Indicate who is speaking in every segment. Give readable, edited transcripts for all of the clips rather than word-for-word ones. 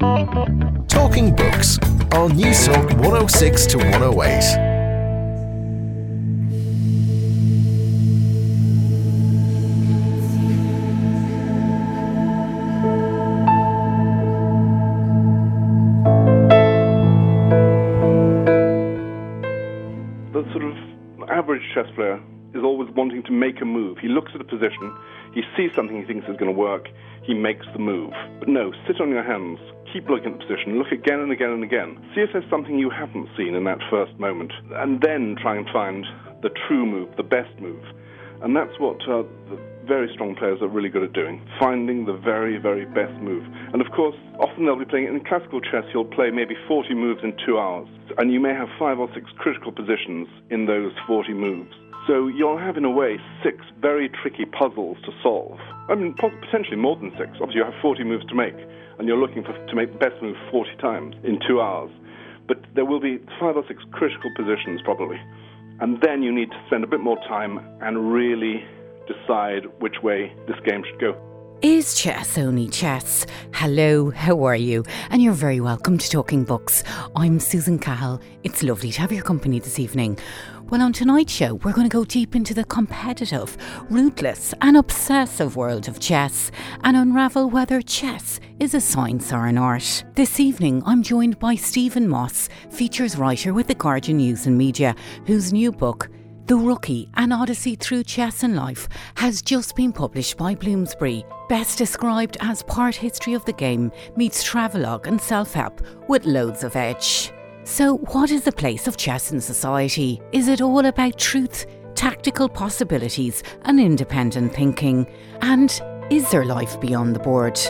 Speaker 1: Talking Books on News Talk 106 to 108.
Speaker 2: The sort of average chess player is always wanting to make a move. He looks at a position, he sees something he thinks is going to work, he makes the move. But no, sit on your hands, keep looking at the position, look again and again and again. See if there's something you haven't seen in that first moment, and then try and find the true move, the best move. And that's what the very strong players are really good at doing, finding the very, very best move. And of course, often they'll be playing it in classical chess. You'll play maybe 40 moves in 2 hours, and you may have 5 or 6 critical positions in those 40 moves. So you'll have, in a way, 6 very tricky puzzles to solve. I mean, potentially more than 6. Obviously, you have 40 moves to make, and you're looking to make the best move 40 times in 2 hours. But there will be 5 or 6 critical positions, probably. And then you need to spend a bit more time and really decide which way this game should go.
Speaker 3: Is chess only chess? Hello, how are you? And you're very welcome to Talking Books. I'm Susan Cahill. It's lovely to have your company this evening. Well, on tonight's show, we're going to go deep into the competitive, ruthless and obsessive world of chess and unravel whether chess is a science or an art. This evening, I'm joined by Stephen Moss, features writer with The Guardian News and Media, whose new book, The Rookie, An Odyssey Through Chess and Life, has just been published by Bloomsbury. Best described as part history of the game meets travelogue and self-help with loads of edge. So what is the place of chess in society? Is it all about truth, tactical possibilities and independent thinking? And is there life beyond the board?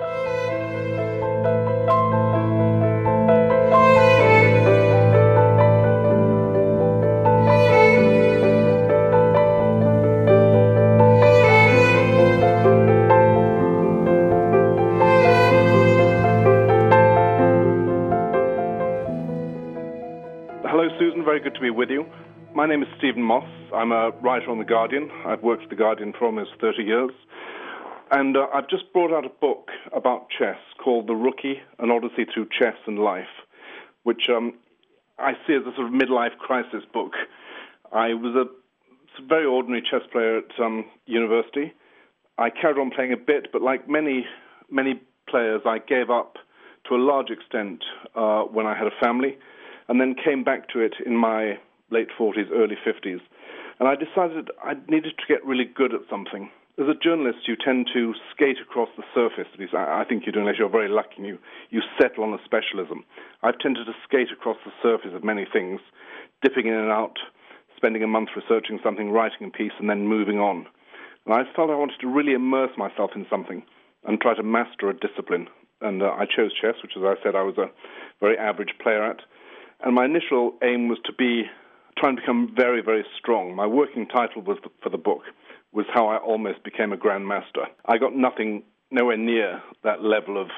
Speaker 2: Very good to be with you. My name is Stephen Moss. I'm a writer on The Guardian. I've worked at The Guardian for almost 30 years. And I've just brought out a book about chess called The Rookie, An Odyssey Through Chess and Life, which I see as a sort of midlife crisis book. I was a very ordinary chess player at university. I carried on playing a bit, but like many players, I gave up to a large extent when I had a family, and then came back to it in my late 40s, early 50s. And I decided I needed to get really good at something. As a journalist, you tend to skate across the surface. At least I think you do, unless you're very lucky and you settle on a specialism. I've tended to skate across the surface of many things, dipping in and out, spending a month researching something, writing a piece, and then moving on. And I felt I wanted to really immerse myself in something and try to master a discipline. And I chose chess, which, as I said, I was a very average player at. And my initial aim was to try and become very, very strong. My working title for the book was How I Almost Became a Grandmaster. I got nowhere near that level of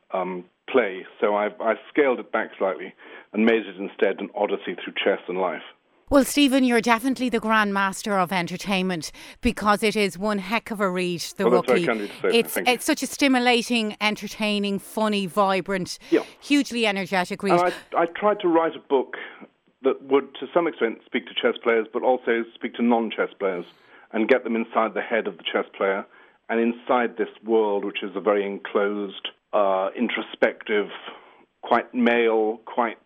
Speaker 2: play, so I scaled it back slightly and made it instead an odyssey through chess and life.
Speaker 3: Well, Stephen, you're definitely the grandmaster of entertainment because it is one heck of a read, The Rookie.
Speaker 2: That's very kind of you to say.
Speaker 3: It's such a stimulating, entertaining, funny, vibrant, hugely energetic read.
Speaker 2: And I tried to write a book that would, to some extent, speak to chess players, but also speak to non-chess players and get them inside the head of the chess player and inside this world, which is a very enclosed, introspective, quite male, quite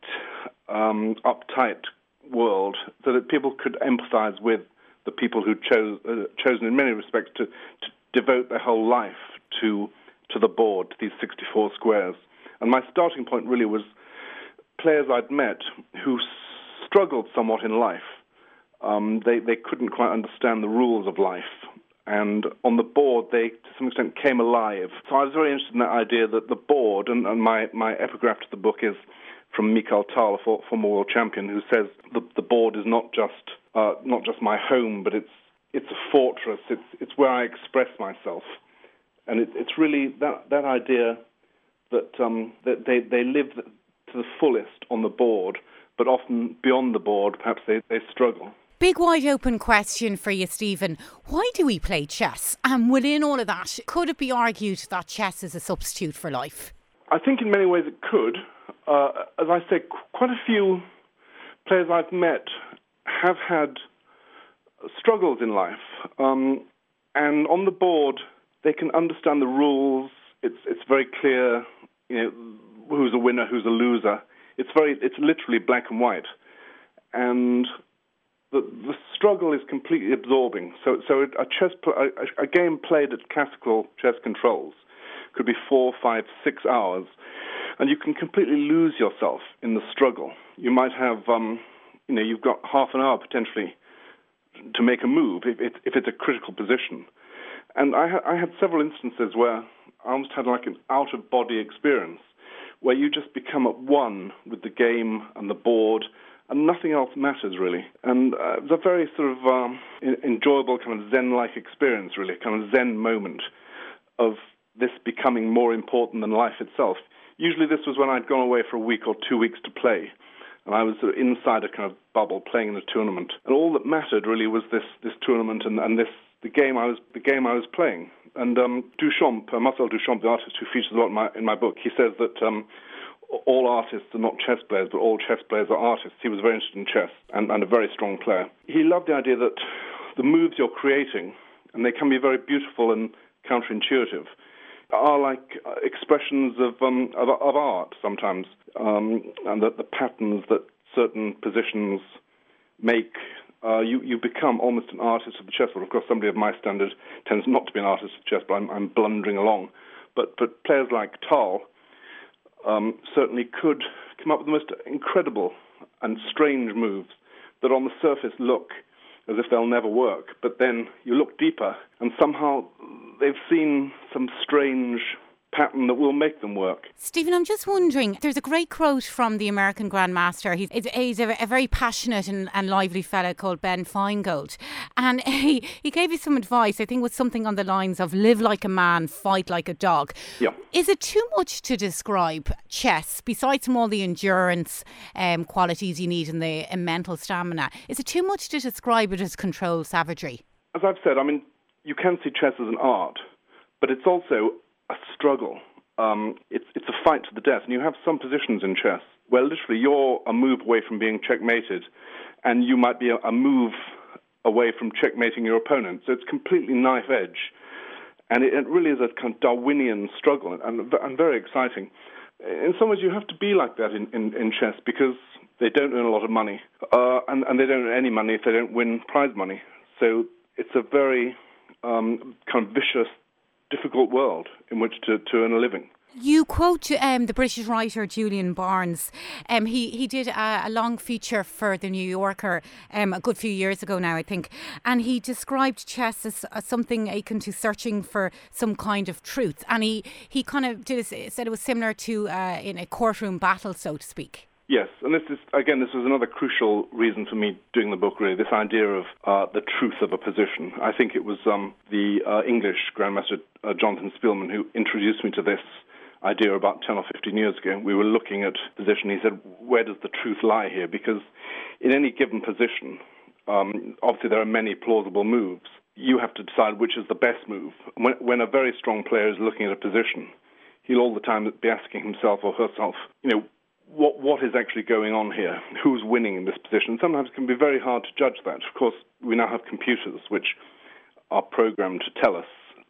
Speaker 2: uptight world, so that people could empathize with the people who chosen in many respects to devote their whole life to the board, to these 64 squares. And my starting point really was players I'd met who struggled somewhat in life. They couldn't quite understand the rules of life. And on the board, they, to some extent, came alive. So I was very interested in that idea that the board, and my epigraph to the book is from Mikhail Tal, a former world champion, who says the board is not just my home, but it's a fortress. It's where I express myself, and it's really that idea that they live to the fullest on the board, but often beyond the board, perhaps they struggle.
Speaker 3: Big wide open question for you, Stephen. Why do we play chess? And within all of that, could it be argued that chess is a substitute for life?
Speaker 2: I think in many ways it could. As I say, quite a few players I've met have had struggles in life, and on the board they can understand the rules. It's very clear, who's a winner, who's a loser. It's literally black and white, and the struggle is completely absorbing. So a game played at classical chess controls could be 4, 5, 6 hours, and you can completely lose yourself in the struggle. You might have, you've got half an hour potentially to make a move if it's a critical position. And I had several instances where I almost had like an out-of-body experience, where you just become at one with the game and the board, and nothing else matters, really. And it was a very sort of enjoyable kind of Zen-like experience, really, kind of Zen moment of this becoming more important than life itself. Usually this was when I'd gone away for a week or 2 weeks to play, and I was sort of inside a kind of bubble playing in a tournament. And all that mattered, really, was this tournament and the game I was playing. And Duchamp, Marcel Duchamp, the artist who features a lot in my book, he says that all artists are not chess players, but all chess players are artists. He was very interested in chess and a very strong player. He loved the idea that the moves you're creating, and they can be very beautiful and counterintuitive, are like expressions of art sometimes, and that the patterns that certain positions make, you become almost an artist of the chessboard. Of course, somebody of my standard tends not to be an artist of chess, but I'm blundering along. But players like Tal certainly could come up with the most incredible and strange moves that on the surface look as if they'll never work. But then you look deeper, and somehow they've seen some strange pattern that will make them work.
Speaker 3: Stephen, I'm just wondering, there's a great quote from the American Grandmaster. He's a very passionate and lively fellow called Ben Feingold. And he gave you some advice, I think it was something on the lines of live like a man, fight like a dog.
Speaker 2: Yeah.
Speaker 3: Is it too much to describe chess, besides from all the endurance qualities you need and the mental stamina? Is it too much to describe it as controlled savagery?
Speaker 2: As I've said, you can see chess as an art, but it's also a struggle. It's a fight to the death. And you have some positions in chess where literally you're a move away from being checkmated, and you might be a move away from checkmating your opponent. So it's completely knife edge. And it really is a kind of Darwinian struggle, and very exciting. In some ways, you have to be like that in chess, because they don't earn a lot of money, and they don't earn any money if they don't win prize money. So it's a very kind of vicious, difficult world in which to earn a living.
Speaker 3: You quote the British writer Julian Barnes. He did a long feature for The New Yorker a good few years ago now, I think, and he described chess as something akin to searching for some kind of truth. And he kind of said it was similar to in a courtroom battle, so to speak.
Speaker 2: Yes, and this was another crucial reason for me doing the book, really, this idea of the truth of a position. I think it was the English Grandmaster Jonathan Spielman who introduced me to this idea about 10 or 15 years ago. We were looking at position. He said, where does the truth lie here? Because in any given position, obviously there are many plausible moves. You have to decide which is the best move. When a very strong player is looking at a position, he'll all the time be asking himself or herself, what is actually going on here? Who's winning in this position? Sometimes it can be very hard to judge that. Of course, we now have computers which are programmed to tell us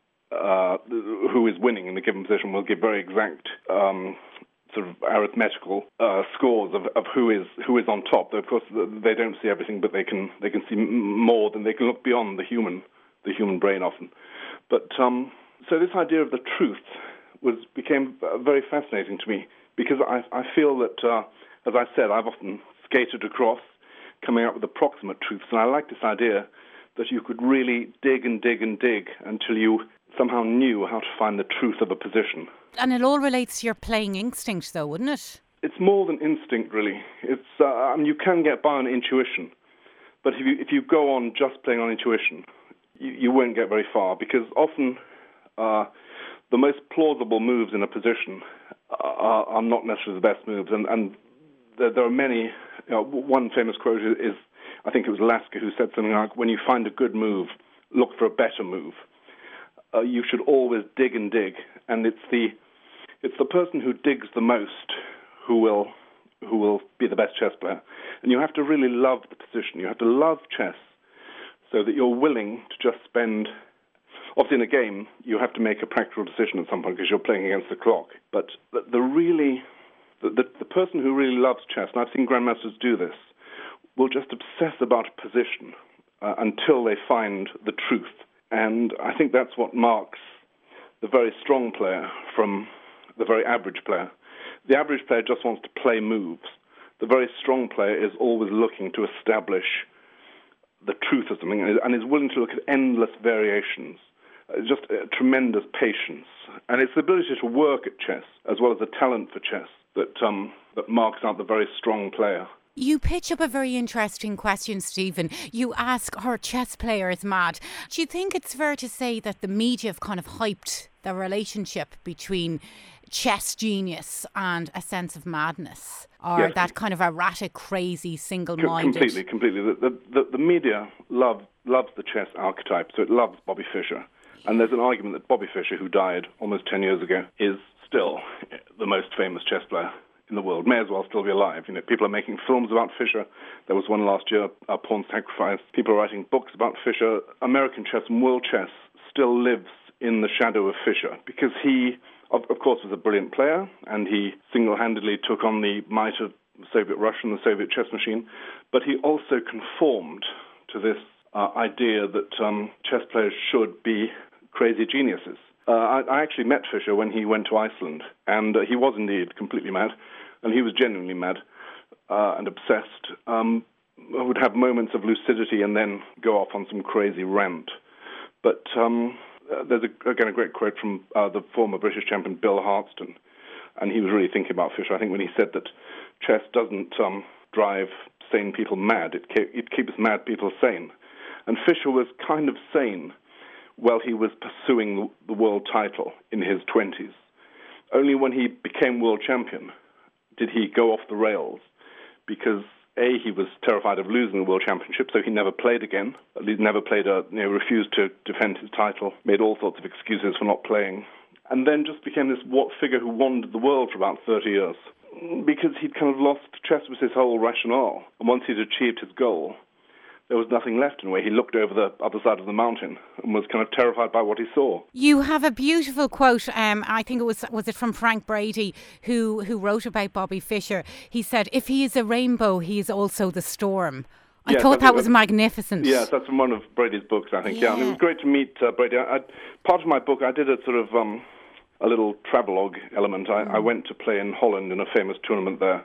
Speaker 2: who is winning in a given position. We'll give very exact sort of arithmetical scores of who is on top. Though, of course, they don't see everything, but they can see more than they can look beyond the human brain often. But so this idea of the truth became very fascinating to me, because I feel that, as I said, I've often skated across, coming up with approximate truths, and I like this idea that you could really dig and dig and dig until you somehow knew how to find the truth of a position.
Speaker 3: And it all relates to your playing instinct, though, wouldn't it?
Speaker 2: It's more than instinct, really. It's you can get by on intuition, but if you go on just playing on intuition, you won't get very far, because often the most plausible moves in a position are not necessarily the best moves, and there are many. One famous quote is, I think it was Lasker who said something like, when you find a good move, look for a better move. You should always dig and dig, and it's It's the person who digs the most who will be the best chess player. And you have to really love the position. You have to love chess so that you're willing to just spend... Obviously, in a game, you have to make a practical decision at some point because you're playing against the clock. But the person who really loves chess, and I've seen grandmasters do this, will just obsess about a position until they find the truth. And I think that's what marks the very strong player from the very average player. The average player just wants to play moves. The very strong player is always looking to establish the truth of something and is willing to look at endless variations. Just tremendous patience. And it's the ability to work at chess, as well as the talent for chess, that marks out the very strong player.
Speaker 3: You pitch up a very interesting question, Stephen. You ask, are chess players mad? Do you think it's fair to say that the media have kind of hyped the relationship between chess genius and a sense of madness? Or
Speaker 2: yes.
Speaker 3: That kind of erratic, crazy, single-minded...
Speaker 2: Completely. The media loves the chess archetype, so it loves Bobby Fischer. And there's an argument that Bobby Fischer, who died almost 10 years ago, is still the most famous chess player in the world, may as well still be alive. You know, people are making films about Fischer. There was one last year, Pawn Sacrifice. People are writing books about Fischer. American chess and world chess still lives in the shadow of Fischer because he, of course, was a brilliant player, and he single-handedly took on the might of Soviet Russia and the Soviet chess machine, but he also conformed to this idea that chess players should be crazy geniuses. I actually met Fischer when he went to Iceland, and he was indeed completely mad, and he was genuinely mad and obsessed. Would have moments of lucidity and then go off on some crazy rant. But there's again a great quote from the former British champion Bill Hartston, and he was really thinking about Fischer. I think when he said that chess doesn't drive sane people mad, it keeps mad people sane. And Fischer was kind of sane while he was pursuing the world title in his 20s. Only when he became world champion did he go off the rails, because A, he was terrified of losing the world championship, so he never played again. At least never played refused to defend his title, made all sorts of excuses for not playing, and then just became this figure who wandered the world for about 30 years, because he'd kind of lost chess was his whole rationale. And once he'd achieved his goal, there was nothing left in a way. He looked over the other side of the mountain and was kind of terrified by what he saw. You
Speaker 3: have a beautiful quote, I think it was it from Frank Brady, who wrote about Bobby Fischer. He said, if he is a rainbow, he is also the storm. I thought that was magnificent.
Speaker 2: Yes, that's from one of Brady's books, I think. Yeah, and it was great to meet Brady. Part of my book, I did a sort of a little travelogue element. I went to play in Holland in a famous tournament there.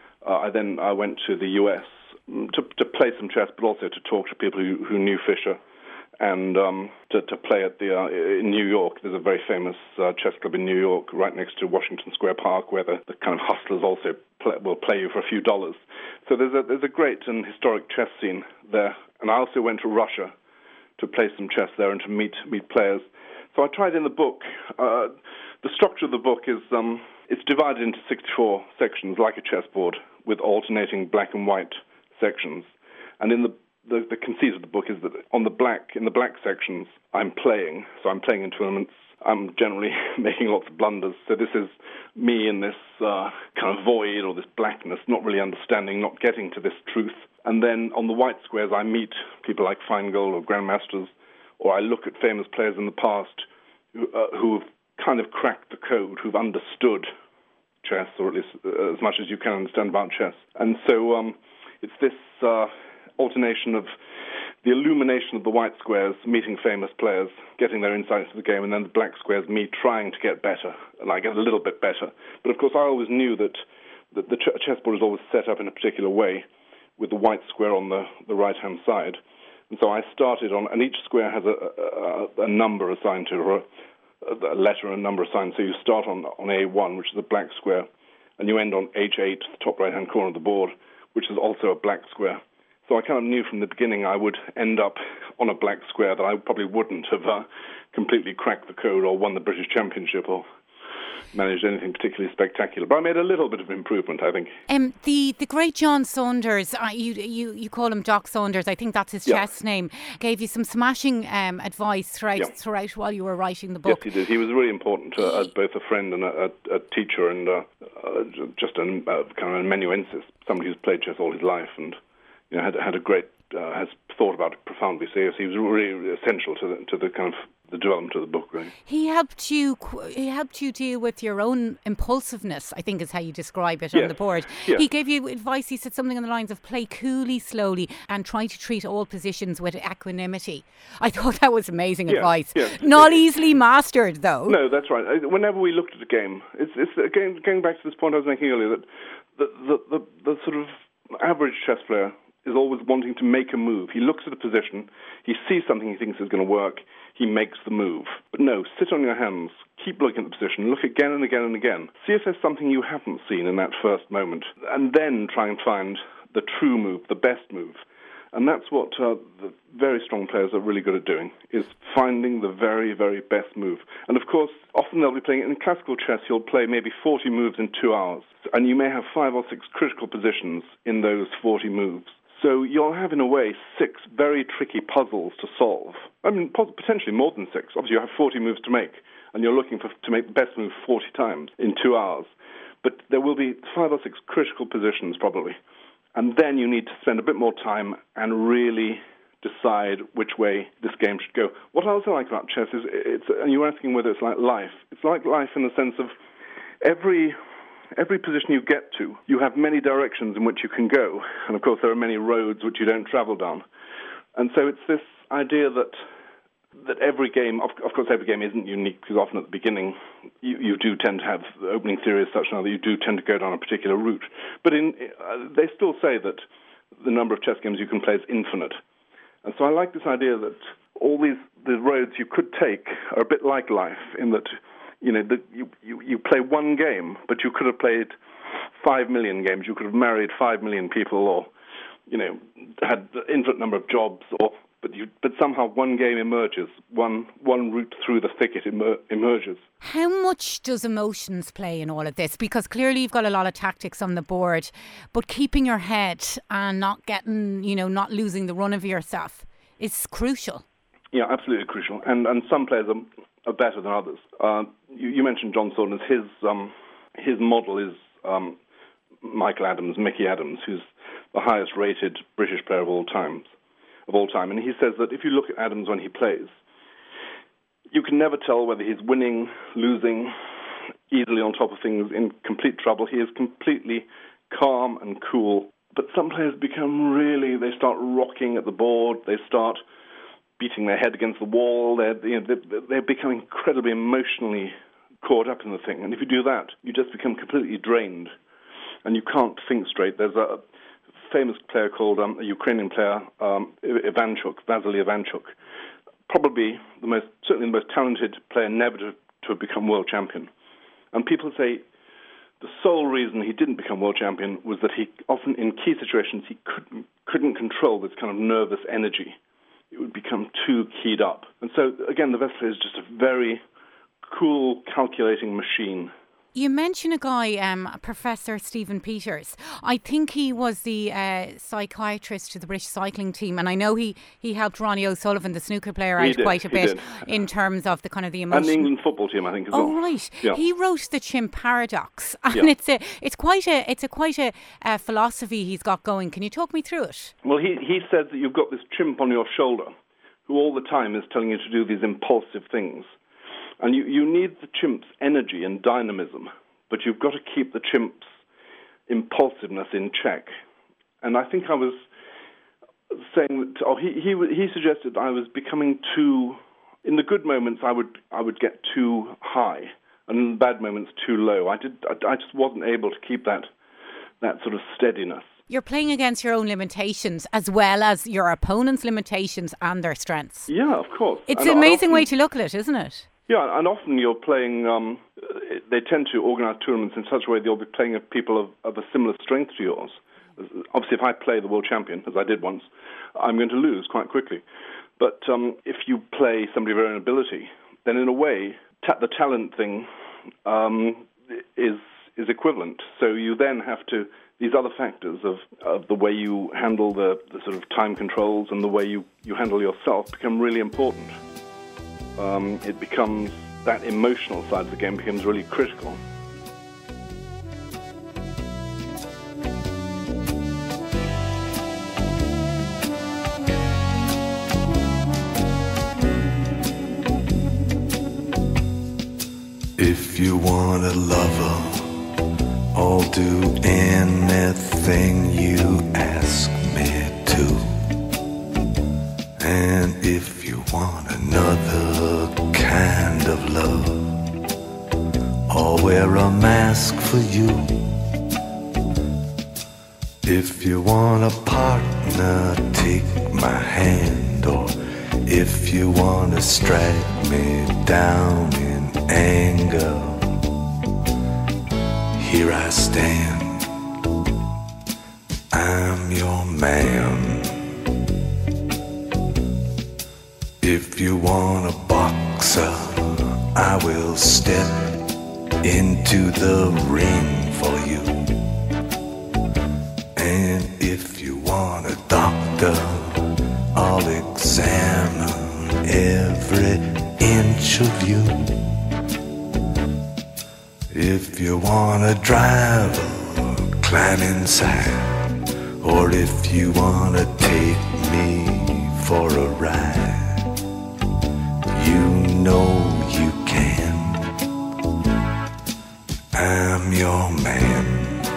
Speaker 2: I went to the US to play some chess, but also to talk to people who knew Fischer, and to play at in New York. There's a very famous chess club in New York, right next to Washington Square Park, where the kind of hustlers also will play you for a few dollars. So there's a great and historic chess scene there. And I also went to Russia to play some chess there and to meet players. So I tried in the book. The structure of the book is it's divided into 64 sections, like a chessboard, with alternating black and white sections. And in the conceit of the book is that in the black sections, I'm playing. So I'm playing in tournaments. I'm generally making lots of blunders. So this is me in this kind of void or this blackness, not really understanding, not getting to this truth. And then on the white squares, I meet people like Feingold or grandmasters, or I look at famous players in the past who've kind of cracked the code, who've understood chess, or at least as much as you can understand about chess. And so it's this alternation of the illumination of the white squares, meeting famous players, getting their insights into the game, and then the black squares, me trying to get better, and I get a little bit better. But of course, I always knew that the chessboard is always set up in a particular way, with the white square on the right-hand side. And so I started on, and each square has a number assigned to it, a letter and a number assigned. So you start on A1, which is a black square, and you end on H8, the top right-hand corner of the board, which is also a black square. So I kind of knew from the beginning I would end up on a black square, that I probably wouldn't have completely cracked the code or won the British Championship or managed anything particularly spectacular. But I made a little bit of improvement, I think.
Speaker 3: The great John Saunders, you call him Doc Saunders, I think that's his chess name, gave you some smashing advice throughout while you were writing the book.
Speaker 2: Yes, he did. He was really important as both a friend and a teacher and just a kind of amanuensis, somebody who's played chess all his life and had a great, has thought about it profoundly. So yes, he was really essential to the kind of the development of the book, really.
Speaker 3: He helped you deal with your own impulsiveness, I think is how you describe it on the board.
Speaker 2: Yes.
Speaker 3: He gave you advice, he said something on the lines of play coolly, slowly, and try to treat all positions with equanimity. I thought that was amazing advice. Yes. Not easily mastered, though.
Speaker 2: No, that's right. Whenever we looked at a game, it's again, going back to this point I was making earlier, that the sort of average chess player is always wanting to make a move. He looks at a position, he sees something he thinks is going to work, he makes the move. But no, sit on your hands, keep looking at the position, look again and again and again. See if there's something you haven't seen in that first moment, and then try and find the true move, the best move. And that's what the very strong players are really good at doing, is finding the very, very best move. And of course, often they'll be playing, in classical chess, you'll play maybe 40 moves in 2 hours, and you may have 5 or 6 critical positions in those 40 moves. So you'll have, in a way, 6 very tricky puzzles to solve. I mean, potentially more than 6. Obviously, you have 40 moves to make, and you're looking to make the best move 40 times in 2 hours. But there will be 5 or 6 critical positions, probably. And then you need to spend a bit more time and really decide which way this game should go. What I also like about chess is, and you were asking whether it's like life. It's like life in the sense of every position you get to, you have many directions in which you can go. And of course, there are many roads which you don't travel down. And so it's this idea that every game, of course, every game isn't unique, because often at the beginning, you do tend to have the opening theory as such now that you do tend to go down a particular route. But they still say that the number of chess games you can play is infinite. And so I like this idea that all the roads you could take are a bit like life, in that you play one game, but you could have played 5 million games. You could have married 5 million people, or had an infinite number of jobs, but somehow one game emerges. One route through the thicket emerges.
Speaker 3: How much does emotions play in all of this? Because clearly you've got a lot of tactics on the board, but keeping your head and not getting, not losing the run of yourself is crucial.
Speaker 2: Yeah, absolutely crucial. And some players are better than others. You mentioned John Saunders. His model is Mickey Adams, who's the highest-rated British player of all time. And he says that if you look at Adams when he plays, you can never tell whether he's winning, losing, easily on top of things, in complete trouble. He is completely calm and cool. But some players they start rocking at the board, they start beating their head against the wall, they become incredibly emotionally caught up in the thing. And if you do that, you just become completely drained, and you can't think straight. There's a famous player called a Ukrainian player, Vasily Ivanchuk, probably certainly the most talented player never to have become world champion. And people say the sole reason he didn't become world champion was that he often, in key situations, he couldn't control this kind of nervous energy. It would become too keyed up. And so, again, the Vespa is just a very cool, calculating machine.
Speaker 3: You mention a guy, Professor Stephen Peters. I think he was the psychiatrist to the British cycling team, and I know he helped Ronnie O'Sullivan, the snooker player, out quite a bit in terms of the kind of the emotion.
Speaker 2: And the England football team, I think, as well.
Speaker 3: Oh, right.
Speaker 2: Yeah.
Speaker 3: He wrote The Chimp Paradox, and it's quite a philosophy he's got going. Can you talk me through it?
Speaker 2: Well, he said that you've got this chimp on your shoulder who all the time is telling you to do these impulsive things. And you need the chimp's energy and dynamism, but you've got to keep the chimp's impulsiveness in check. And I think I was saying that he suggested I was becoming too. In the good moments, I would get too high, and in the bad moments, too low. I just wasn't able to keep that sort of steadiness.
Speaker 3: You're playing against your own limitations as well as your opponent's limitations and their strengths.
Speaker 2: Yeah, of course.
Speaker 3: It's an amazing way to look at it, isn't it?
Speaker 2: Yeah, and often you're playing, they tend to organise tournaments in such a way that you'll be playing with people of a similar strength to yours. Obviously, if I play the world champion, as I did once, I'm going to lose quite quickly. But if you play somebody of your own ability, then in a way, the talent thing is equivalent. So you then have to, these other factors of the way you handle the sort of time controls and the way you handle yourself become really important. It becomes, that emotional side of the game becomes really critical.
Speaker 4: If you want a lover, I'll do anything you ask me to. And if you want another kind of love, I'll wear a mask for you. If you want a partner, take my hand. Or if you want to strike me down in anger, here I stand, I'm your man. If you want a boxer, I will step into the ring for you. And if you want a doctor, I'll examine every inch of you. If you wanna drive, climb inside. Or if you wanna take me for a ride, you know you can. I'm your man.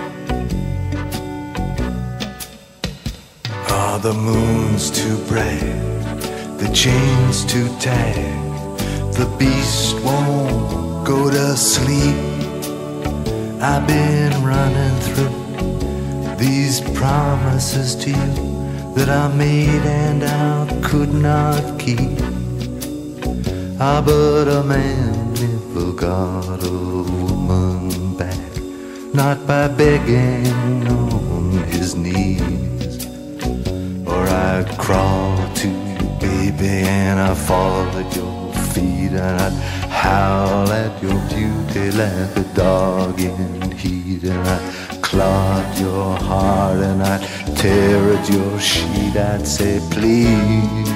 Speaker 4: Are the moons too bright? The chains too tight? The beast won't go to sleep. I've been running through these promises to you that I made and I could not keep. Ah, but a man never got a woman back, not by begging on his knees. Or I'd crawl to you, baby, and I'd fall at your feet, and I'd howl at your beauty like a dog in heat, and I'd claw at your heart, and I'd tear at your sheet. I'd say, please,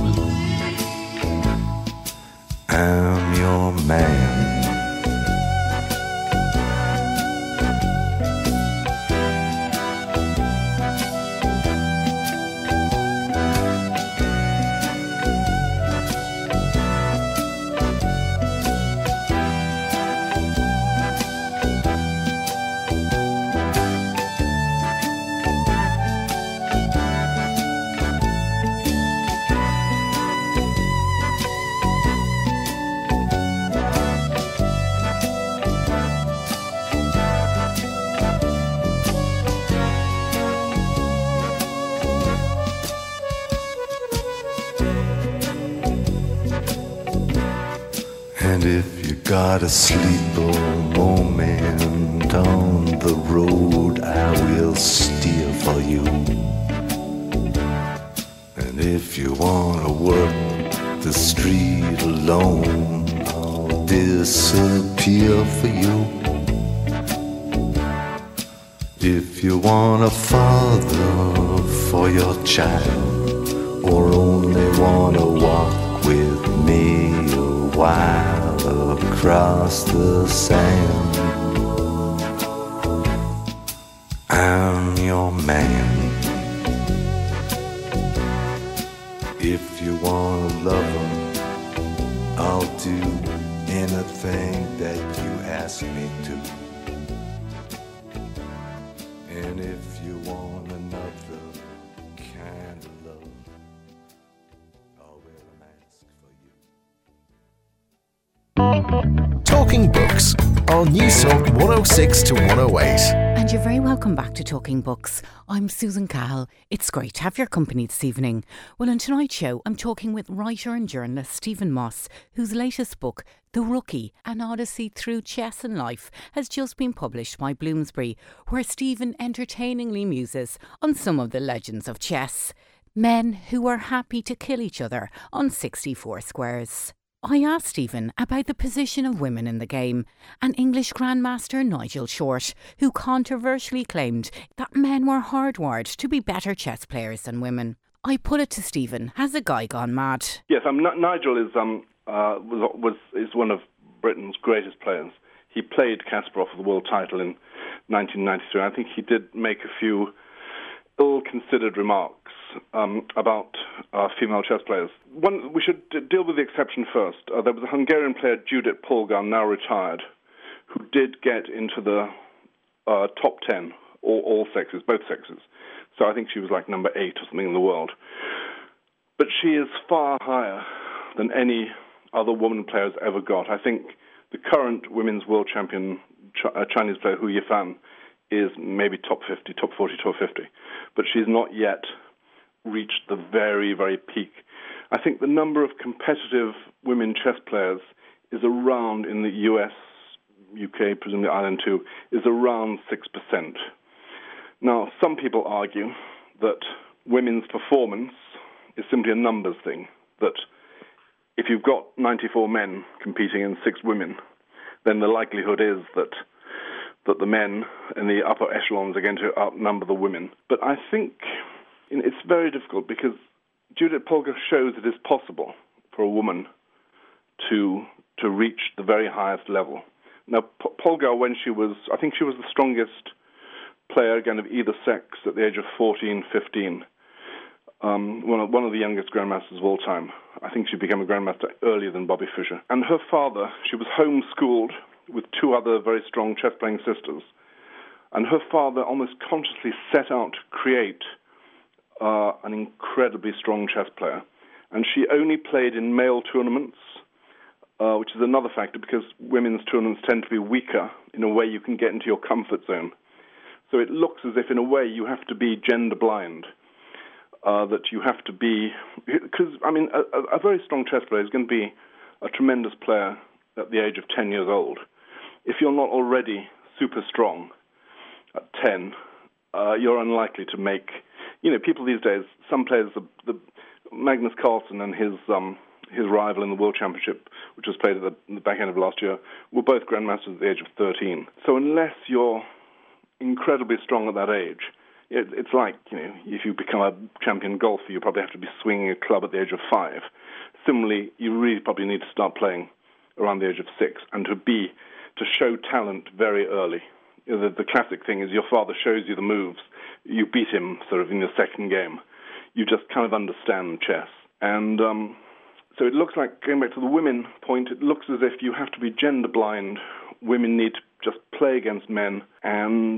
Speaker 4: I'm your man. And if you got a sleeper moment on the road, I will steer for you. And if you wanna work the street alone, I'll disappear for you. If you want a father for your child, or only wanna walk with me a while across the sand, I'm your man. If you wanna love him, I'll do anything that you ask me to. And if you want another kind of love, I'll wear a mask for you.
Speaker 1: Talking Books on News Talk 106 to 108.
Speaker 3: And you're very welcome back to Talking Books. I'm Susan Cahill. It's great to have your company this evening. Well, on tonight's show, I'm talking with writer and journalist Stephen Moss, whose latest book, The Rookie, An Odyssey Through Chess and Life, has just been published by Bloomsbury, where Stephen entertainingly muses on some of the legends of chess. Men who were happy to kill each other on 64 squares. I asked Stephen about the position of women in the game and English Grandmaster Nigel Short, who controversially claimed that men were hardwired to be better chess players than women. I put it to Stephen, has a guy gone mad?
Speaker 2: Yes, Nigel is one of Britain's greatest players. He played Kasparov for the world title in 1993. I think he did make a few ill-considered remarks about female chess players. We should deal with the exception first. There was a Hungarian player, Judit Polgar, now retired, who did get into the top 10, all sexes, both sexes. So I think she was like number 8 or something in the world. But she is far higher than any other woman player has ever got. I think the current women's world champion Chinese player, Hu Yifan, is maybe top 50, top 40, top 50. But she's not yet reached the very, very peak. I think the number of competitive women chess players is around, in the US, UK, presumably Ireland too, is around 6%. Now, some people argue that women's performance is simply a numbers thing, that if you've got 94 men competing and 6 women, then the likelihood is that the men in the upper echelons are going to outnumber the women. But I think it's very difficult because Judit Polgar shows it is possible for a woman to reach the very highest level. Now, Polgar, I think she was the strongest player, again, of either sex at the age of 14, 15. One of the youngest grandmasters of all time. I think she became a grandmaster earlier than Bobby Fischer. And her father, she was homeschooled with 2 other very strong chess-playing sisters. And her father almost consciously set out to create an incredibly strong chess player. And she only played in male tournaments, which is another factor because women's tournaments tend to be weaker in a way you can get into your comfort zone. So it looks as if, in a way, you have to be gender blind. That you have to be... Because, I mean, a very strong chess player is going to be a tremendous player at the age of 10 years old. If you're not already super strong at 10, you're unlikely to make... people these days, some players, the Magnus Carlsen and his rival in the World Championship, which was played at the back end of last year, were both grandmasters at the age of 13. So unless you're incredibly strong at that age, it's like, if you become a champion golfer, you probably have to be swinging a club at the age of 5. Similarly, you really probably need to start playing around the age of 6 and to show talent very early. The classic thing is your father shows you the moves, you beat him sort of in your second game. You just kind of understand chess. And so it looks like, going back to the women point, it looks as if you have to be gender blind. Women need to just play against men and,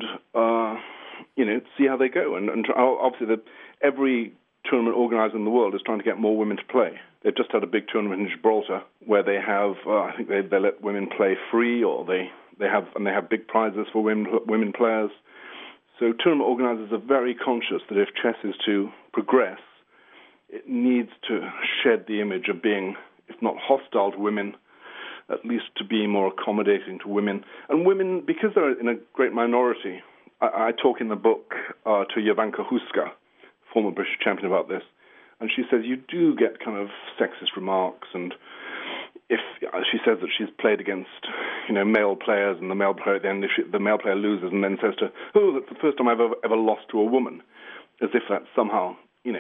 Speaker 2: see how they go. And obviously every tournament organizer in the world is trying to get more women to play. They've just had a big tournament in Gibraltar where they have, I think they let women play free, or they have big prizes for women players. So tournament organizers are very conscious that if chess is to progress, it needs to shed the image of being, if not hostile to women, at least to be more accommodating to women. And women, because they're in a great minority, I talk in the book to Jovanka Huska, former British champion, about this, and she says you do get kind of sexist remarks, and if she says that she's played against, male players, and the male player at the end, the male player loses and then says to, "Oh, that's the first time I've ever lost to a woman," as if that's somehow,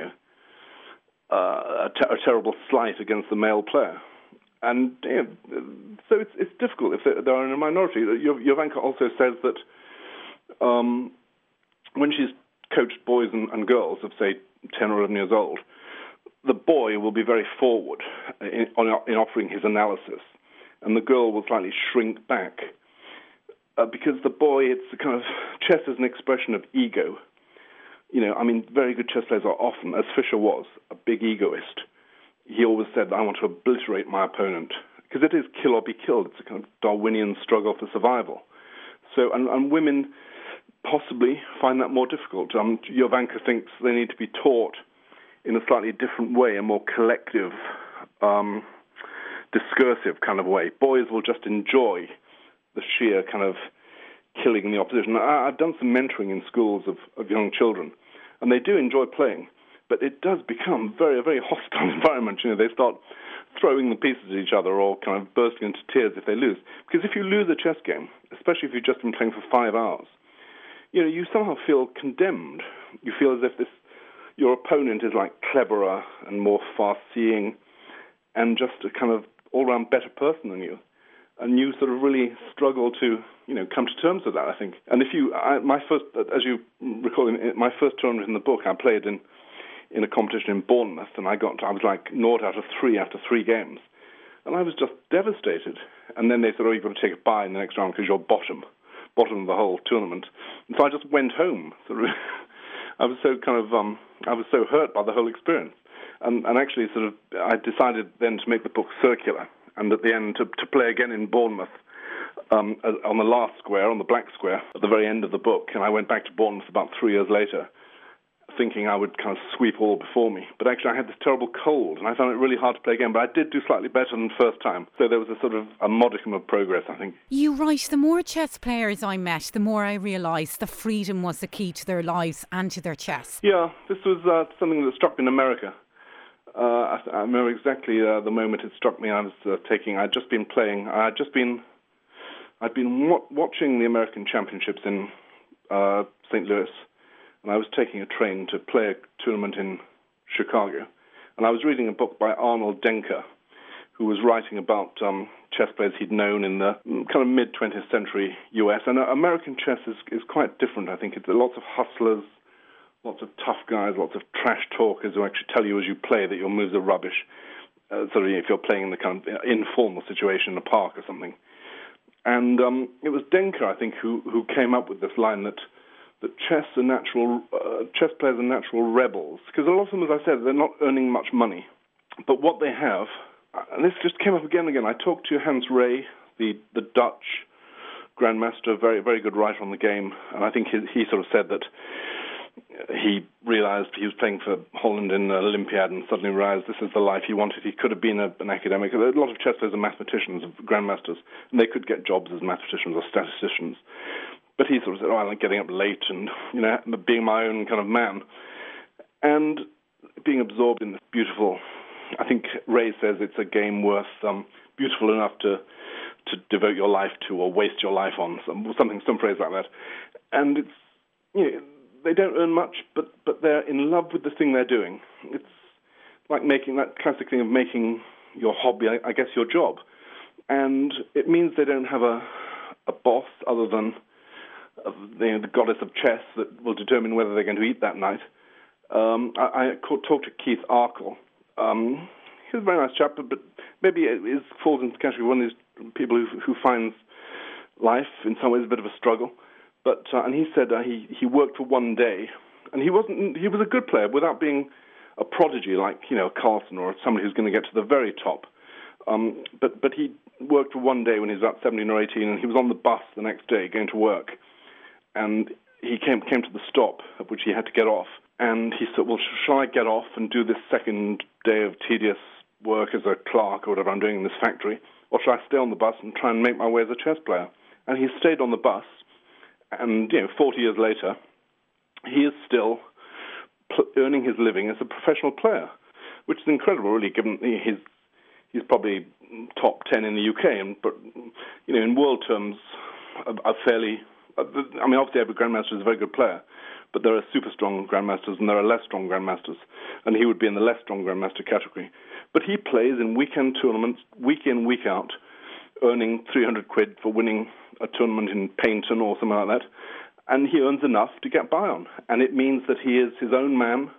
Speaker 2: a terrible slight against the male player. And so it's difficult if they're in a minority. Jovanka also says that when she's coached boys and girls of, say, 10 or 11 years old, the boy will be very forward in offering his analysis, and the girl will slightly shrink back because the boy, it's a kind of, chess is an expression of ego. Very good chess players are often, as Fischer was, a big egoist. He always said, I want to obliterate my opponent, because it is kill or be killed. It's a kind of Darwinian struggle for survival. So, and women possibly find that more difficult. Jovanka thinks they need to be taught in a slightly different way, a more collective, discursive kind of way. Boys will just enjoy the sheer kind of killing the opposition. I've done some mentoring in schools of young children, and they do enjoy playing, but it does become very, very hostile environment. They start throwing the pieces at each other or kind of bursting into tears if they lose. Because if you lose a chess game, especially if you've just been playing for 5 hours, you somehow feel condemned. You feel as if your opponent is like cleverer and more far-seeing and just a kind of all-round better person than you. And you sort of really struggle to, come to terms with that, I think. And as you recall, my first tournament in the book, I played in a competition in Bournemouth, and I was like 0 out of 3 after 3 games. And I was just devastated. And then they said, you've got to take a bye in the next round because you're bottom of the whole tournament. And so I just went home. I was so hurt by the whole experience. And actually I decided then to make the book circular, and at the end to play again in Bournemouth on the last square, on the black square, at the very end of the book. And I went back to Bournemouth about 3 years later, thinking I would kind of sweep all before me. But actually I had this terrible cold, and I found it really hard to play again. But I did do slightly better than the first time. So there was a modicum of progress, I think.
Speaker 3: You write, the more chess players I met, the more I realised the freedom was the key to their lives and to their chess.
Speaker 2: Yeah, this was something that struck me in America. I remember exactly the moment it struck me. I'd been watching the American Championships in St. Louis, and I was taking a train to play a tournament in Chicago. And I was reading a book by Arnold Denker, who was writing about chess players he'd known in the kind of mid-20th century U.S. And American chess is quite different, I think. It's lots of hustlers, lots of tough guys, lots of trash talkers who actually tell you as you play that your moves are rubbish. If you're playing in the kind of informal situation in a park or something. And it was Denker, I think, who came up with this line that chess players are natural rebels. Because a lot of them, as I said, they're not earning much money. But what they have, and this just came up again and again. I talked to Hans Rey, the Dutch grandmaster, very, very good writer on the game, and I think he sort of said that he realized he was playing for Holland in the Olympiad and suddenly realized this is the life he wanted. He could have been an academic. A lot of chess players are mathematicians, grandmasters, and they could get jobs as mathematicians or statisticians. But he sort of said, I like getting up late and, being my own kind of man. And being absorbed in this beautiful, I think Ray says it's a game worth beautiful enough to devote your life to or waste your life on, some phrase like that. And it's, they don't earn much, but they're in love with the thing they're doing. It's like making that classic thing of making your hobby, I guess, your job. And it means they don't have a boss other than the goddess of chess that will determine whether they're going to eat that night. I talked to Keith Arkell. He's a very nice chap, but maybe it falls into the category of one of these people who finds life in some ways a bit of a struggle. But and he said he worked for one day, and he was a good player without being a prodigy like Carlsen or somebody who's going to get to the very top. But he worked for one day when he was about 17 or 18, and he was on the bus the next day going to work, and he came to the stop at which he had to get off, and he said, well, shall I get off and do this second day of tedious work as a clerk or whatever I'm doing in this factory, or shall I stay on the bus and try and make my way as a chess player? And he stayed on the bus. And 40 years later, he is still earning his living as a professional player, which is incredible, really, given he's probably top 10 in the UK, but in world terms, a fairly. Obviously, every grandmaster is a very good player, but there are super strong grandmasters and there are less strong grandmasters, and he would be in the less strong grandmaster category. But he plays in weekend tournaments, week in, week out, earning 300 quid for winning a tournament in Paignton or something like that, and he earns enough to get by on. And it means that he is his own man.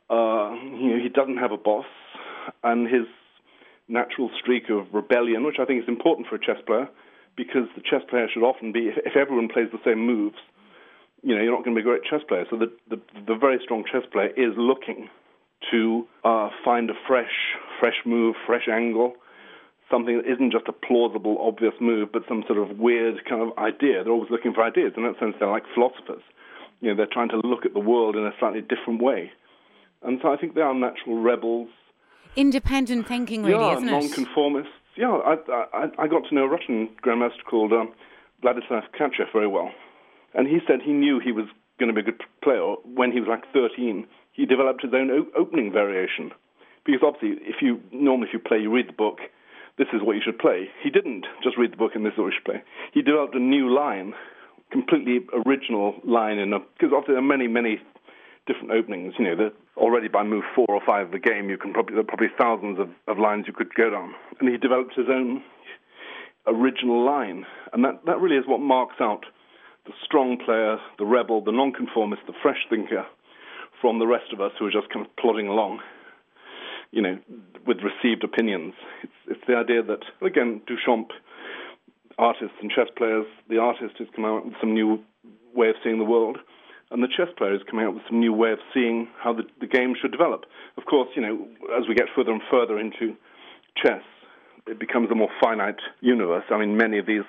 Speaker 2: He doesn't have a boss, and his natural streak of rebellion, which I think is important for a chess player, because the chess player should often be, if everyone plays the same moves, you're not going to be a great chess player. So the very strong chess player is looking to find a fresh move, fresh angle, something that isn't just a plausible, obvious move, but some sort of weird kind of idea. They're always looking for ideas. In that sense, they're like philosophers. They're trying to look at the world in a slightly different way. And so I think they are natural rebels. Independent thinking, really, isn't it? Non-conformists. Yeah, I got to know a Russian grandmaster called Vladislav Tkachev very well. And he said he knew he was going to be a good player when he was like 13. He developed his own opening variation. Because obviously, if you play, you read the book, this is what you should play. He didn't just read the book and this is what you should play. He developed a new line, completely original line, because obviously there are many, many different openings. That already by move 4 or 5 of the game, there are probably thousands of lines you could go down. And he developed his own original line. And that really is what marks out the strong player, the rebel, the nonconformist, the fresh thinker from the rest of us who are just kind of plodding along, with received opinions. It's the idea that, again, Duchamp, artists and chess players, the artist has come out with some new way of seeing the world, and the chess player is coming out with some new way of seeing how the game should develop. Of course, as we get further and further into chess, it becomes a more finite universe. I mean, many of these,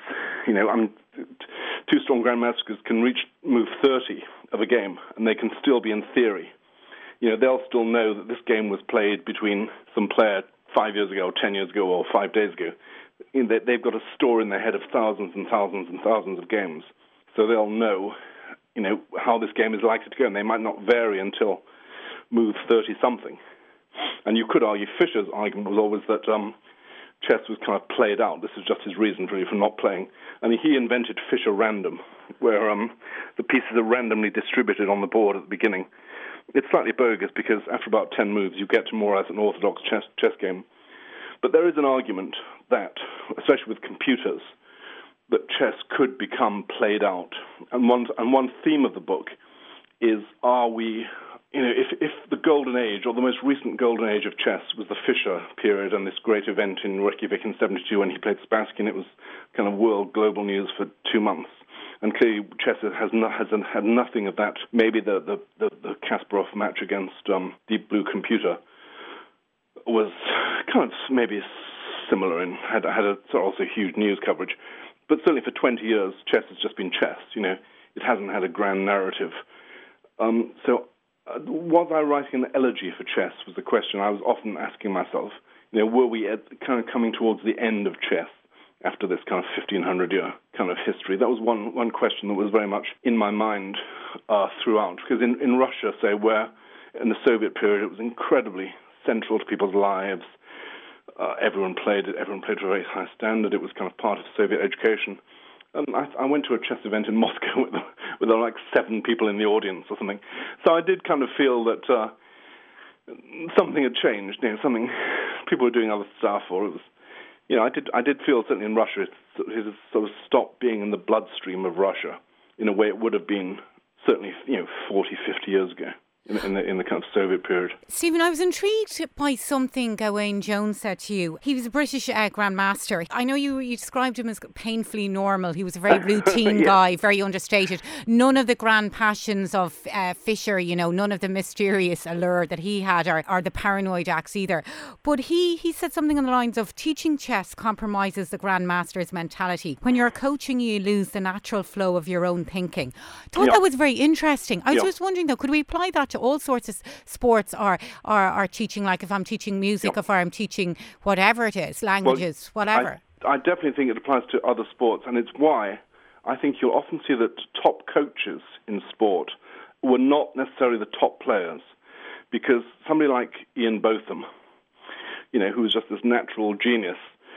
Speaker 2: two strong grandmasters can reach move 30 of a game, and they can still be in theory. They'll still know that this game was played between some player 5 years ago, or 10 years ago, or 5 days ago. They've got a store in their head of thousands and thousands and thousands of games. So they'll know, how this game is likely to go, and they might not vary until move 30-something. And you could argue Fischer's argument was always that chess was kind of played out. This is just his reason, really, for not playing. And he invented Fischer random, where the pieces are randomly distributed on the board at the beginning. It's slightly bogus because after about 10 moves, you get to more or less an orthodox chess game. But there is an argument that, especially with computers, that chess could become played out. And one theme of the book is, are we, if the golden age, or the most recent golden age of chess was the Fischer period and this great event in Reykjavik in 1972 when he played Spassky, and it was kind of world global news for 2 months. And clearly, chess has had nothing of that. Maybe the Kasparov match against Deep Blue Computer was kind of maybe similar and had also huge news coverage. But certainly for 20 years, chess has just been chess. It hasn't had a grand narrative. Was I writing an elegy for chess was the question I was often asking myself. Were we kind of coming towards the end of chess after this kind of 1,500-year kind of history? That was one question that was very much in my mind throughout. Because in Russia, say, where in the Soviet period it was incredibly central to people's lives, everyone played it, everyone played to a very high standard, it was kind of part of Soviet education. I went to a chess event in Moscow with like 7 people in the audience or something. So I did kind of feel that something had changed, something, people were doing other stuff, or it was, I did feel certainly in Russia it sort of stopped being in the bloodstream of Russia in a way it would have been certainly 40, 50 years ago. In the kind of Soviet period.
Speaker 3: Stephen, I was intrigued by something Gawain Jones said to you. He was a British Grandmaster. I know you described him as painfully normal. He was a very routine guy, very understated. None of the grand passions of Fischer, none of the mysterious allure that he had or the paranoid acts either. But he said something on the lines of teaching chess compromises the Grandmaster's mentality. When you're coaching, you lose the natural flow of your own thinking. I thought that was very interesting. I was just wondering, though, could we apply that to all sorts of sports or teaching, like if I'm teaching music, if I'm teaching whatever it is, languages, whatever?
Speaker 2: I definitely think it applies to other sports, and it's why I think you'll often see that top coaches in sport were not necessarily the top players, because somebody like Ian Botham, who was just this natural genius,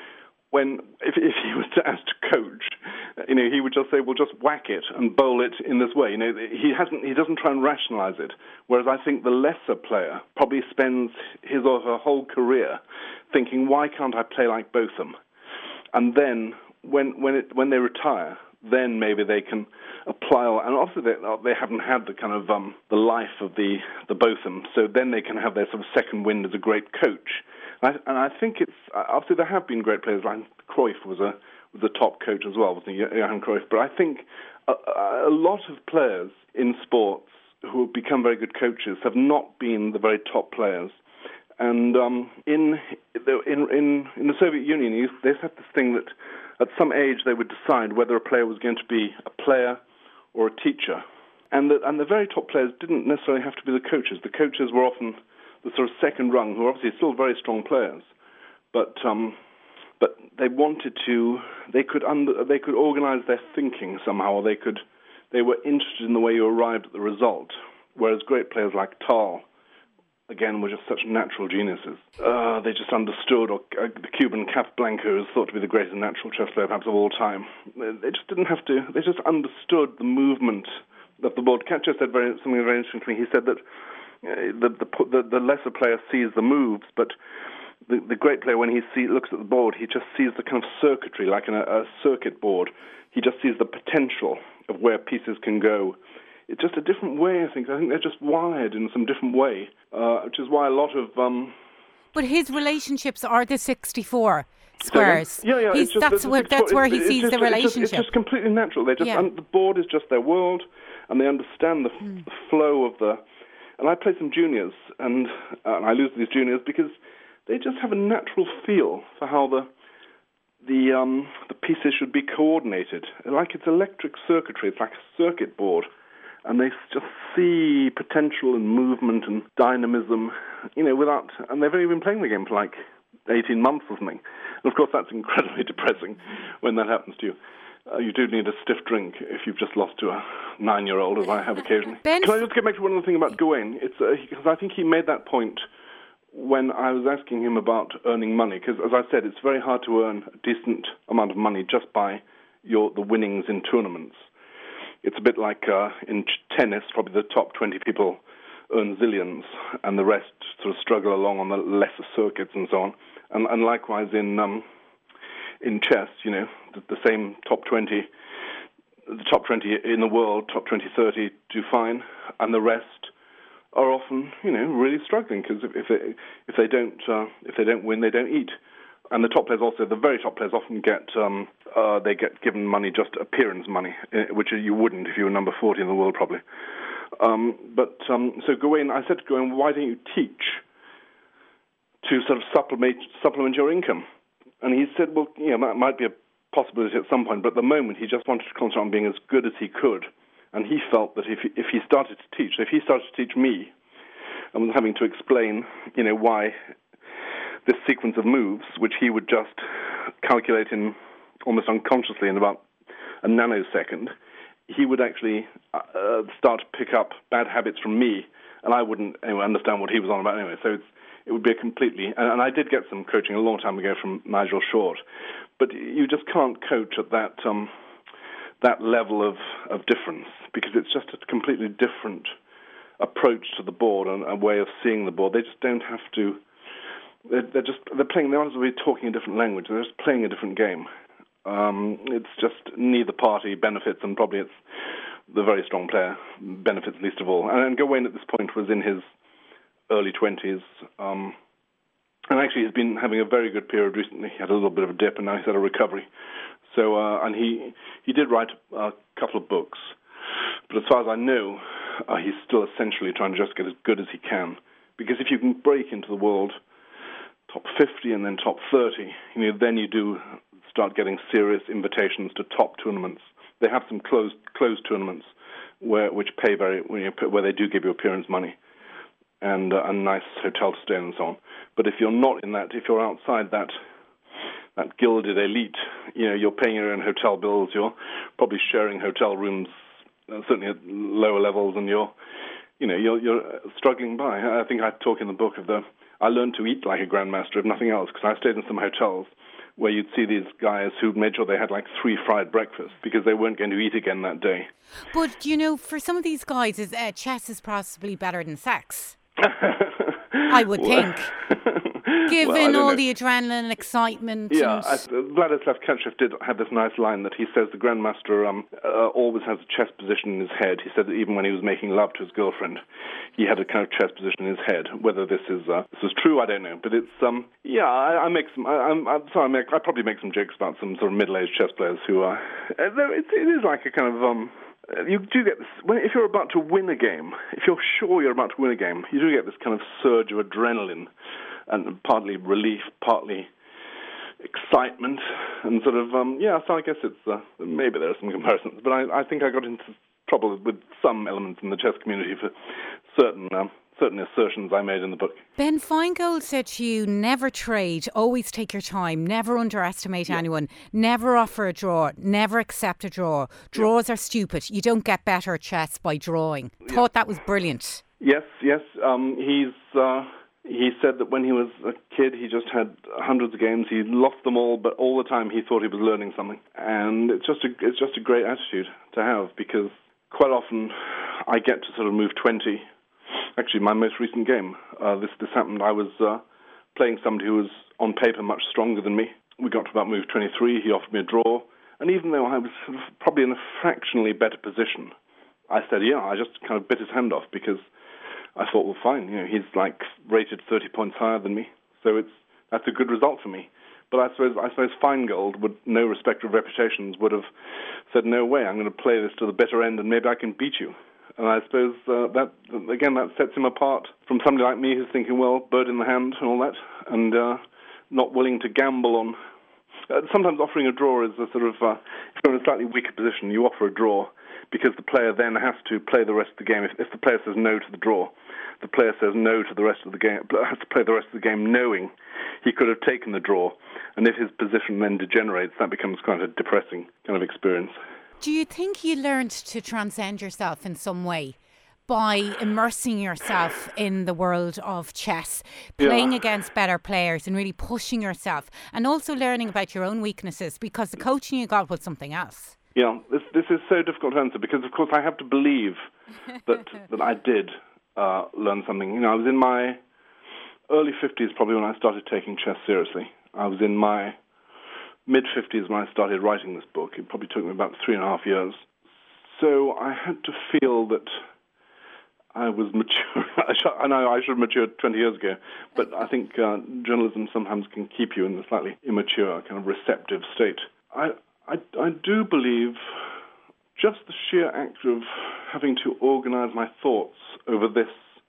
Speaker 2: if he was asked to coach, he would just say, well, just whack it and bowl it in this way. He doesn't try and rationalize it. Whereas I think the lesser player probably spends his or her whole career thinking, why can't I play like Botham? And then when they retire, then maybe they can apply. And obviously they haven't had the kind of the life of the Botham, so then they can have their sort of second wind as a great coach. And I think it's obviously there have been great players. Like Cruyff was a top coach as well, wasn't he, Johan Cruyff? But I think a lot of players in sports who have become very good coaches have not been the very top players. And in the Soviet Union, they had this thing that at some age they would decide whether a player was going to be a player or a teacher. And the very top players didn't necessarily have to be the coaches. The coaches were often the sort of second rung, who are obviously still very strong players, but they wanted to. They could organize their thinking somehow, or they were interested in the way you arrived at the result. Whereas great players like Tal again, were just such natural geniuses. They just understood, or the Cuban Capablanca is thought to be the greatest natural chess player perhaps of all time. They just didn't have to, they just understood the movement of the board. Katja said something very interesting to me. He said that the lesser player sees the moves, but the great player, when he looks at the board, he just sees the kind of circuitry, like in a circuit board. He just sees the potential of where pieces can go. It's just a different way, I think. I think they're just wired in some different way, which is why a lot of...
Speaker 3: But his relationships are the 64 squares.
Speaker 2: Yeah.
Speaker 3: That's where he sees the relationship.
Speaker 2: It's just completely natural. They just the board is just their world, and they understand the flow of the... And I play some juniors, and I lose these juniors because they just have a natural feel for how the pieces should be coordinated. Like it's electric circuitry. It's like a circuit board. And they just see potential and movement and dynamism, and they've only been playing the game for like 18 months or something. And of course that's incredibly depressing when that happens to you. You do need a stiff drink if you've just lost to a 9-year-old, as I have occasionally. Can I just get back to one other thing about Gawain? It's because I think he made that point when I was asking him about earning money, because as I said, it's very hard to earn a decent amount of money just by the winnings in tournaments. It's a bit like in tennis, probably the top 20 people earn zillions, and the rest sort of struggle along on the lesser circuits and so on. And likewise in chess, the same top 20, the top 20 in the world, top 20, 30 do fine, and the rest are often, really struggling because if they don't win, they don't eat. And the top players also, the very top players often get given money, just appearance money, which you wouldn't if you were number 40 in the world probably. So Gawain, I said to Gawain, why don't you teach to sort of supplement your income? And he said, well, that might be a possibility at some point, but at the moment he just wanted to concentrate on being as good as he could. And he felt that if he started to teach, if he started to teach me and was having to explain, why this sequence of moves, which he would just calculate in almost unconsciously in about a nanosecond, he would actually start to pick up bad habits from me, and I wouldn't understand what he was on about anyway. So it would be a completely... And I did get some coaching a long time ago from Nigel Short, but you just can't coach at that level of difference, because it's just a completely different approach to the board and a way of seeing the board. They just don't have to... They're playing. They're honestly talking a different language. They're just playing a different game. It's just neither party benefits, and probably it's the very strong player benefits least of all. And Gawain at this point was in his early 20s, and actually he's been having a very good period recently. He had a little bit of a dip, and now he's had a recovery. So, and he did write a couple of books, but as far as I know, he's still essentially trying to just get as good as he can. Because if you can break into the world top 50 and then top 30, then you do start getting serious invitations to top tournaments. They have some closed tournaments which pay where they do give you appearance money and a nice hotel to stay in and so on. But if you're not in that, if you're outside that gilded elite, you're paying your own hotel bills, you're probably sharing hotel rooms, certainly at lower levels, and you're struggling by. I think I talk in the book of I learned to eat like a grandmaster, if nothing else, because I stayed in some hotels where you'd see these guys who made sure they had like 3 fried breakfasts because they weren't going to eat again that day.
Speaker 3: But, for some of these guys, chess is possibly better than sex. I would think. Given all the adrenaline and excitement.
Speaker 2: Yeah, Vladislav Katchev did have this nice line that he says the grandmaster always has a chess position in his head. He said that even when he was making love to his girlfriend, he had a kind of chess position in his head. Whether this is true, I don't know. But it's I make some. I'm sorry, I probably make some jokes about some sort of middle-aged chess players who are. It is like a kind of. You do get this, if you're about to win a game, if you're sure you're about to win a game, you do get this kind of surge of adrenaline, and partly relief, partly excitement, and sort of, so I guess it's, maybe there are some comparisons, but I think I got into trouble with some elements in the chess community for certain assertions I made in the book.
Speaker 3: Ben Feingold said to you, never trade, always take your time, never underestimate anyone, never offer a draw, never accept a draw. Draws are stupid. You don't get better at chess by drawing. Thought that was brilliant.
Speaker 2: Yes. He said that when he was a kid, he just had hundreds of games. He lost them all, but all the time he thought he was learning something. And it's just a great attitude to have, because quite often I get to sort of move 20. Actually, my most recent game, this happened. I was playing somebody who was on paper much stronger than me. We got to about move 23. He offered me a draw, and even though I was sort of probably in a fractionally better position, I said, yeah. I just kind of bit his hand off, because I thought, well, fine, he's like rated 30 points higher than me, so that's a good result for me. But I suppose Feingold, with no respect of reputations, would have said, no way, I'm going to play this to the bitter end, and maybe I can beat you. And I suppose that sets him apart from somebody like me who's thinking, well, bird in the hand and all that, and not willing to gamble on. Sometimes offering a draw is a sort of, if you're in a slightly weaker position, you offer a draw, because the player then has to play the rest of the game. If the player says no to the draw, the player says no to the rest of the game, has to play the rest of the game knowing he could have taken the draw. And if his position then degenerates, that becomes quite a depressing kind of experience.
Speaker 3: Do you think you learned to transcend yourself in some way by immersing yourself in the world of chess, playing against better players and really pushing yourself, and also learning about your own weaknesses, because the coaching you got was something else?
Speaker 2: Yeah, this is so difficult to answer, because, of course, I have to believe that I did learn something. I was in my early 50s probably when I started taking chess seriously. I was in my mid-50s when I started writing this book. It probably took me about 3.5 years. So I had to feel that I was mature. I know I should have matured 20 years ago, but I think journalism sometimes can keep you in a slightly immature, kind of receptive state. I do believe just the sheer act of having to organize my thoughts over this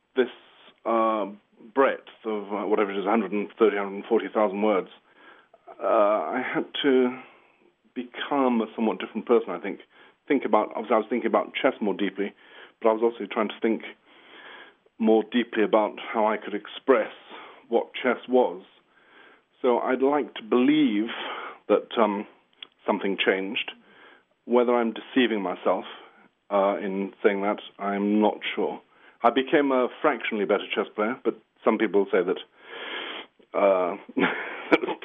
Speaker 2: breadth of whatever it is, 130,000, 140,000 words, I had to become a somewhat different person, I think. Obviously I was thinking about chess more deeply, but I was also trying to think more deeply about how I could express what chess was. So I'd like to believe that something changed. Whether I'm deceiving myself in saying that, I'm not sure. I became a fractionally better chess player, but some people say that that was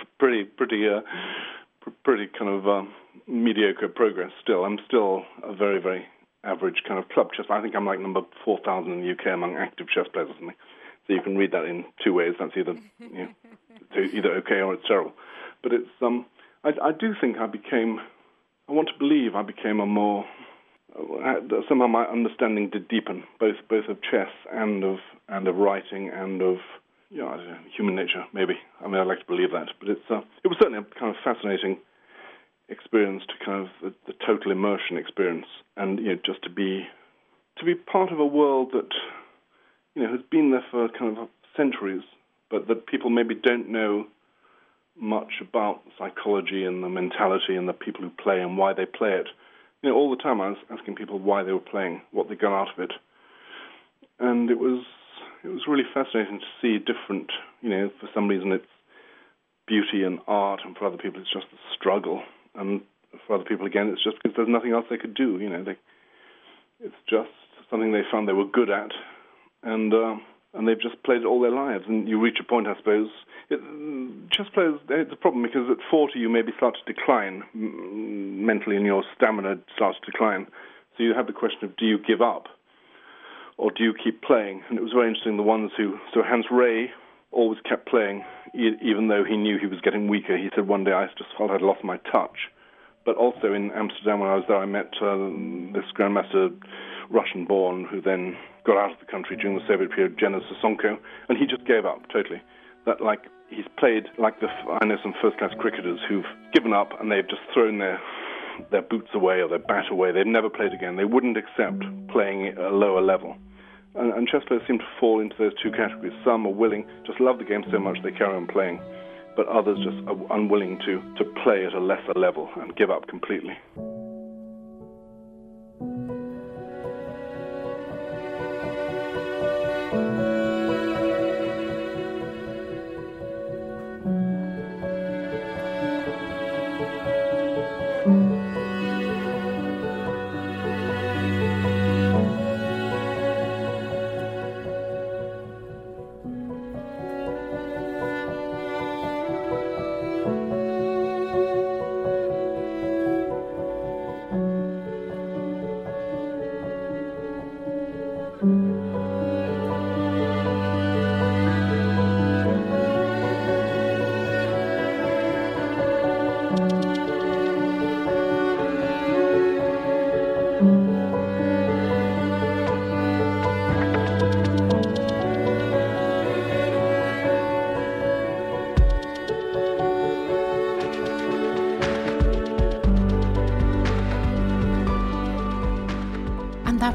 Speaker 2: pretty kind of mediocre progress still. I'm still a very, very average kind of club chess. I think I'm like number 4,000 in the UK among active chess players or something. So you can read that in two ways. That's either either okay or it's terrible. But it's I do think I want to believe I became a more somehow my understanding did deepen, both of chess and of writing and of I don't know, human nature, maybe. I mean, I'd like to believe that, but it was certainly a kind of fascinating experience to kind of the total immersion experience, and just to be part of a world that has been there for kind of centuries, but that people maybe don't know much about psychology and the mentality and the people who play and why they play it. All the time I was asking people why they were playing, what they got out of it, and it was really fascinating to see different. For some reason it's beauty and art, and for other people it's just the struggle, and for other people again it's just because there's nothing else they could do. It's just something they found they were good at, and they've just played it all their lives. And you reach a point, I suppose. Chess players, it's a problem because at 40 you maybe start to decline mentally, and your stamina starts to decline. So you have the question of, do you give up or do you keep playing? And it was very interesting, the ones so Hans Rey always kept playing, even though he knew he was getting weaker. He said, one day I just felt I'd lost my touch. But also in Amsterdam when I was there, I met this grandmaster, Russian-born, who then got out of the country during the Soviet period, Jenna Sosonko, and he just gave up totally. That he's played I know some first-class cricketers who've given up and they've just thrown their boots away or their bat away. They've never played again. They wouldn't accept playing at a lower level. And chess players seem to fall into those two categories. Some are willing, just love the game so much they carry on playing, but others just are unwilling to play at a lesser level and give up completely.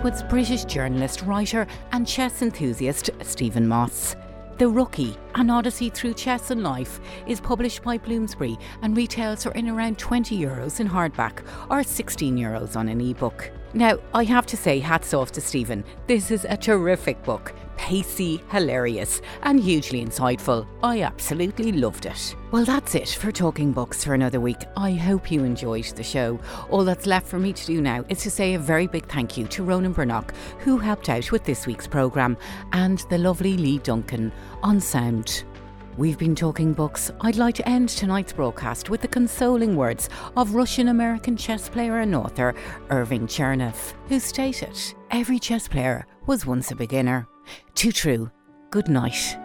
Speaker 3: was British journalist, writer and chess enthusiast Stephen Moss. The Rookie, An Odyssey Through Chess and Life, is published by Bloomsbury and retails for in around €20 in hardback or €16 on an ebook. Now, I have to say hats off to Stephen. This is a terrific book. Pacey, hilarious and hugely insightful. I absolutely loved it. Well, that's it for Talking Books for another week. I hope you enjoyed the show. All that's left for me to do now is to say a very big thank you to Ronan Brannock, who helped out with this week's programme, and the lovely Lee Duncan on sound. We've been talking books. I'd like to end tonight's broadcast with the consoling words of Russian-American chess player and author Irving Chernev, who stated, "Every chess player was once a beginner." Too true. Good night.